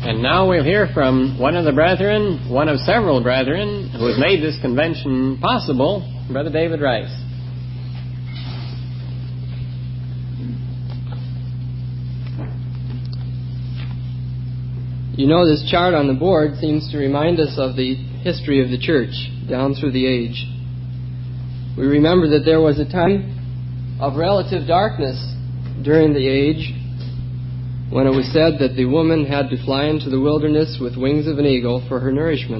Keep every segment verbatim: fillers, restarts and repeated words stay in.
And now we'll hear from one of the brethren, one of several brethren, who has made this convention possible, Brother David Rice. You know, this chart on the board seems to remind us of the history of the church down through the age. We remember that there was a time of relative darkness during the age when it was said that the woman had to fly into the wilderness with wings of an eagle for her nourishment.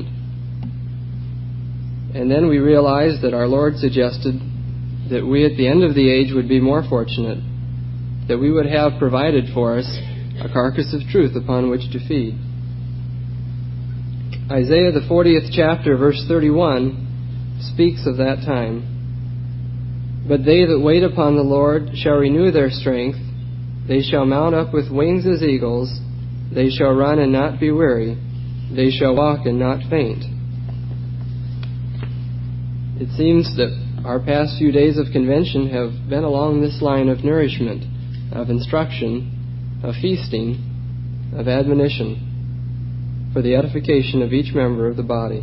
And then we realized that our Lord suggested that we at the end of the age would be more fortunate, that we would have provided for us a carcass of truth upon which to feed. Isaiah, the fortieth chapter, verse thirty-one, speaks of that time. But they that wait upon the Lord shall renew their strength. They shall mount up with wings as eagles. They shall run and not be weary. They shall walk and not faint. It seems that our past few days of convention have been along this line of nourishment, of instruction, of feasting, of admonition, for the edification of each member of the body.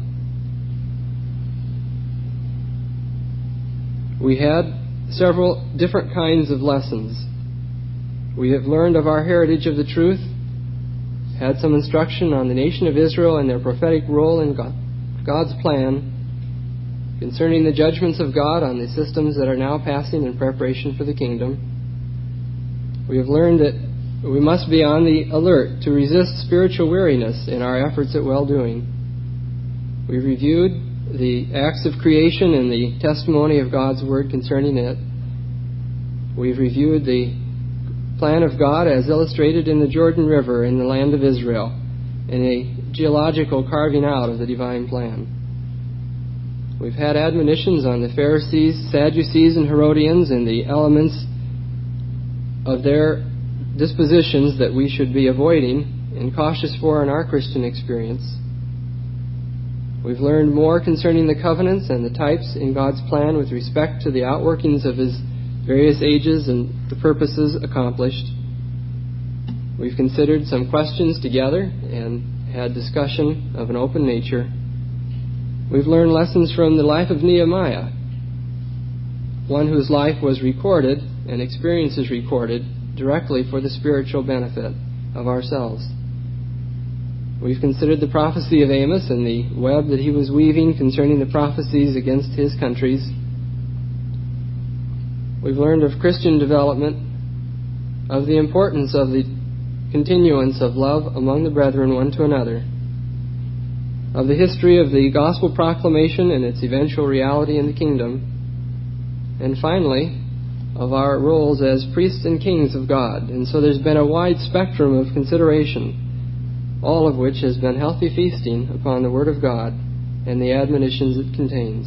We had several different kinds of lessons. We have learned of our heritage of the truth, had some instruction on the nation of Israel and their prophetic role in God's plan, concerning the judgments of God on the systems that are now passing in preparation for the kingdom. We have learned that we must be on the alert to resist spiritual weariness in our efforts at well-doing. We reviewed the acts of creation and the testimony of God's Word concerning it. We've reviewed the plan of God as illustrated in the Jordan River in the land of Israel, in a geological carving out of the divine plan. We've had admonitions on the Pharisees, Sadducees, and Herodians and the elements of their dispositions that we should be avoiding and cautious for in our Christian experience. We've learned more concerning the covenants and the types in God's plan with respect to the outworkings of His various ages and the purposes accomplished. We've considered some questions together and had discussion of an open nature. We've learned lessons from the life of Nehemiah, one whose life was recorded and experiences recorded directly for the spiritual benefit of ourselves. We've considered the prophecy of Amos and the web that he was weaving concerning the prophecies against his countries. We've learned of Christian development, of the importance of the continuance of love among the brethren one to another, of the history of the gospel proclamation and its eventual reality in the kingdom, and finally, of our roles as priests and kings of God. And so there's been a wide spectrum of consideration, all of which has been healthy feasting upon the Word of God and the admonitions it contains.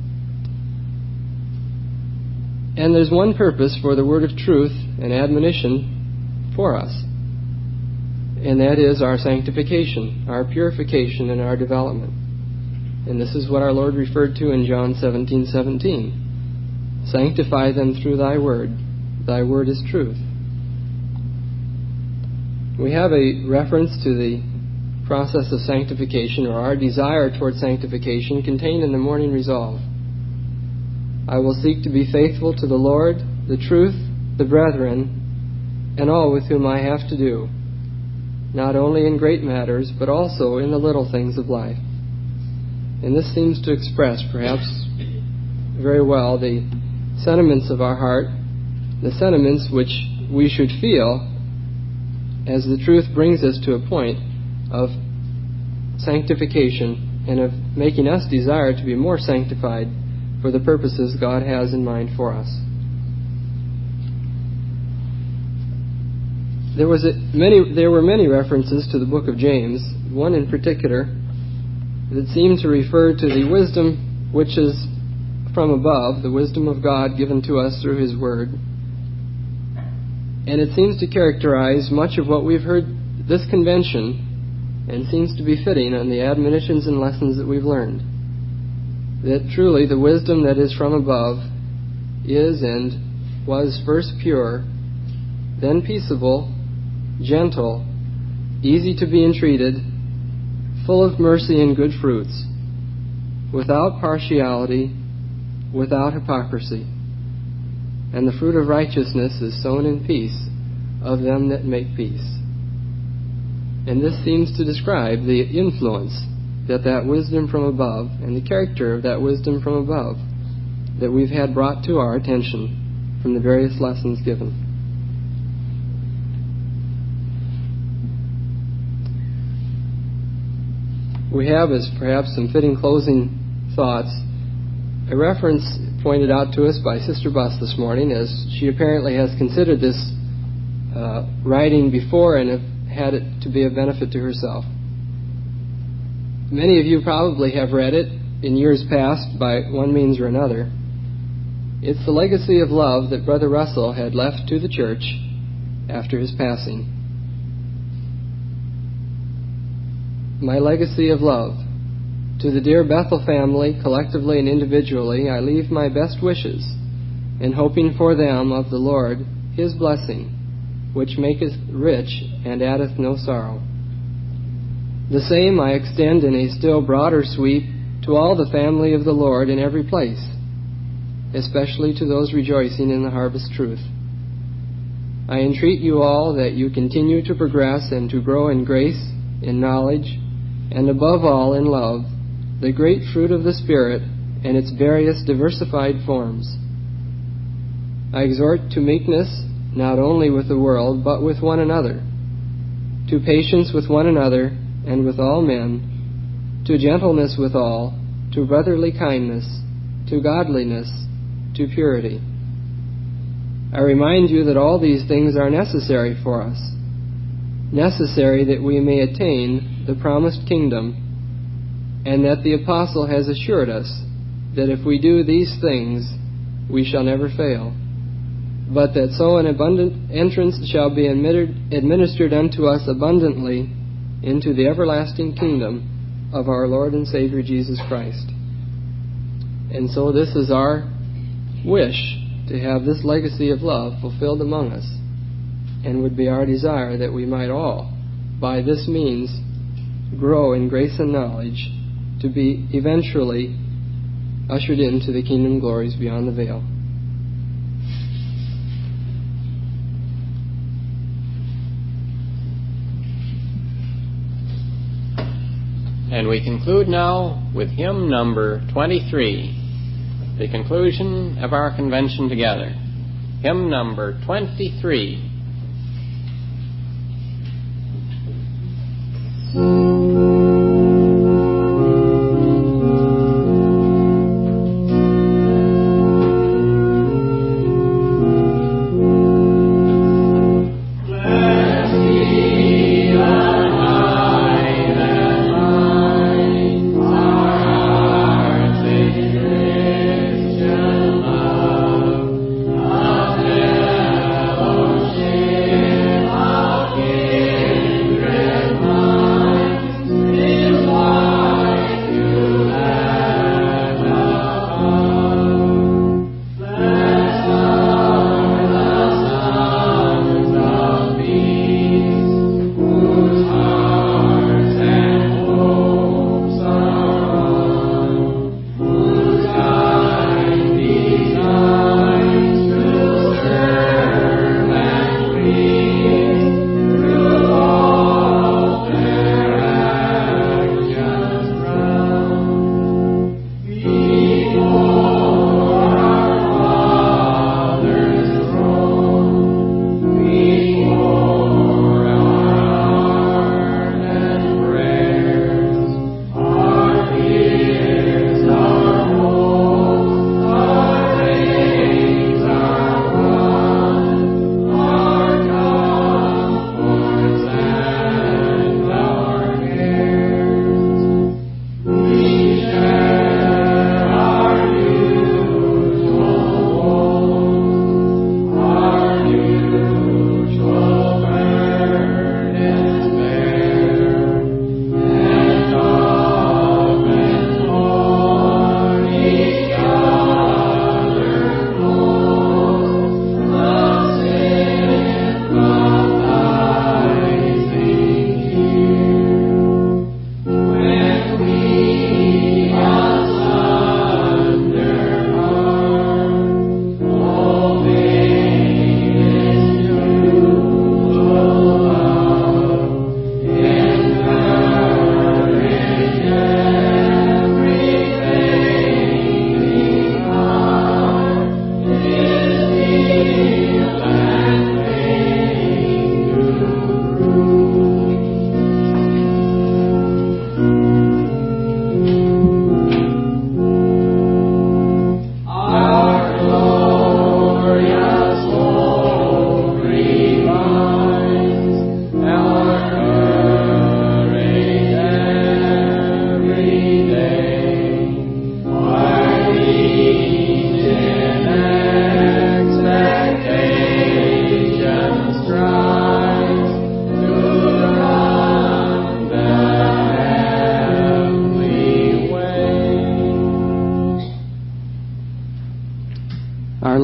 And there's one purpose for the word of truth and admonition for us, and that is our sanctification, our purification, and our development. And this is what our Lord referred to in John seventeen seventeen. Sanctify them through thy word. Thy word is truth. We have a reference to the process of sanctification, or our desire toward sanctification, contained in the morning resolve. I will seek to be faithful to the Lord, the truth, the brethren, and all with whom I have to do, not only in great matters, but also in the little things of life. And this seems to express, perhaps very well, the sentiments of our heart, the sentiments which we should feel as the truth brings us to a point of sanctification and of making us desire to be more sanctified for the purposes God has in mind for us. There was a, many. There were many references to the book of James, one in particular that seemed to refer to the wisdom which is from above, the wisdom of God given to us through His Word. And it seems to characterize much of what we've heard this convention, and seems to be fitting on the admonitions and lessons that we've learned. That truly the wisdom that is from above is and was first pure, then peaceable, gentle, easy to be entreated, full of mercy and good fruits, without partiality, without hypocrisy. And the fruit of righteousness is sown in peace of them that make peace. And this seems to describe the influence that that wisdom from above and the character of that wisdom from above that we've had brought to our attention from the various lessons given. We have, as perhaps some fitting closing thoughts, a reference pointed out to us by Sister Buss this morning, as she apparently has considered this uh, writing before and have had it to be of benefit to herself. Many of you probably have read it in years past by one means or another. It's the legacy of love that Brother Russell had left to the church after his passing. My legacy of love. To the dear Bethel family, collectively and individually, I leave my best wishes, in hoping for them of the Lord His blessing, which maketh rich and addeth no sorrow. The same I extend in a still broader sweep to all the family of the Lord in every place, especially to those rejoicing in the harvest truth. I entreat you all that you continue to progress and to grow in grace, in knowledge, and above all in love, the great fruit of the Spirit and its various diversified forms. I exhort to meekness, not only with the world, but with one another, to patience with one another and with all men, to gentleness with all, to brotherly kindness, to godliness, to purity. I remind you that all these things are necessary for us, necessary that we may attain the promised kingdom, and that the Apostle has assured us that if we do these things, we shall never fail, but that so an abundant entrance shall be administered unto us abundantly into the everlasting kingdom of our Lord and Savior Jesus Christ. And so this is our wish, to have this legacy of love fulfilled among us, and would be our desire that we might all, by this means, grow in grace and knowledge to be eventually ushered into the kingdom glories beyond the veil. And we conclude now with hymn number twenty-three, the conclusion of our convention together. Hymn number twenty-three. Christian love, of fellowship.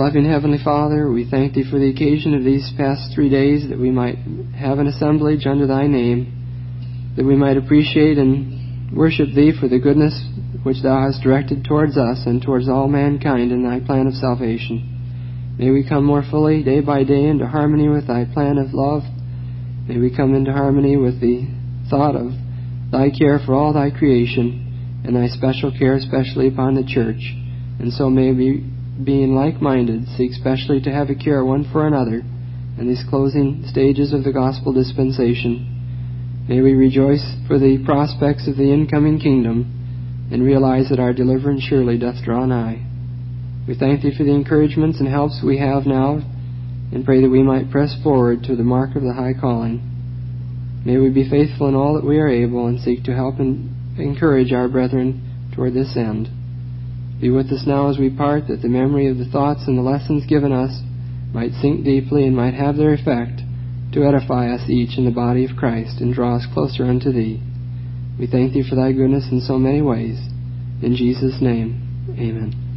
loving Heavenly Father, we thank Thee for the occasion of these past three days that we might have an assemblage under Thy name, that we might appreciate and worship Thee for the goodness which Thou hast directed towards us and towards all mankind in Thy plan of salvation. May we come more fully day by day into harmony with Thy plan of love. May we come into harmony with the thought of Thy care for all Thy creation and Thy special care especially upon the church. And so may we, being like-minded, seek specially to have a care one for another in these closing stages of the gospel dispensation. May we rejoice for the prospects of the incoming kingdom and realize that our deliverance surely doth draw nigh. We thank Thee for the encouragements and helps we have now and pray that we might press forward to the mark of the high calling. May we be faithful in all that we are able and seek to help and encourage our brethren toward this end. Be with us now as we part, that the memory of the thoughts and the lessons given us might sink deeply and might have their effect to edify us each in the body of Christ and draw us closer unto Thee. We thank Thee for Thy goodness in so many ways. In Jesus' name, amen.